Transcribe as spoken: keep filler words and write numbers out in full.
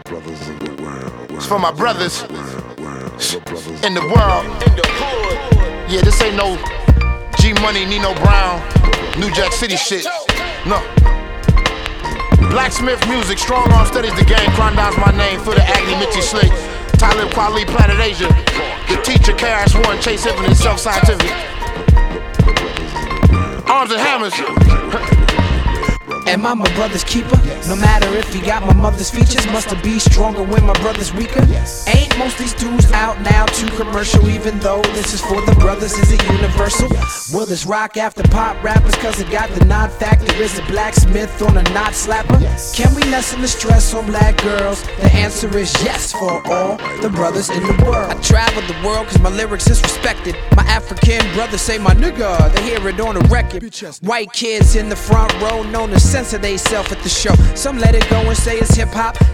It's for my brothers in the world. Yeah, this ain't no G Money, Nino Brown, New Jack City shit. No. Blacksmith music, strong arm studies the game. Crondon's my name for the Agni, Mitzi Slick, Talib Kweli, Planet Asia, the teacher, K R S One, Chase Infinite, Self Scientific. Arms and hammers. Am I my brother's keeper? No matter if he got my mother's features, must have be stronger when my brother's weaker. Ain't most these dudes out now too commercial, even though this is for the brothers, is it universal? Will this rock after pop rappers cause it got the nod factor? Is it blacksmith on a knot slapper? Can we lessen the stress on black girls? The answer is yes for all the brothers in the world. I travel the world cause my lyrics is respected. My African brothers say my nigga, they hear it on the record. White kids in the front row known to censor they self at the show. Some let it go and say it's hip hop.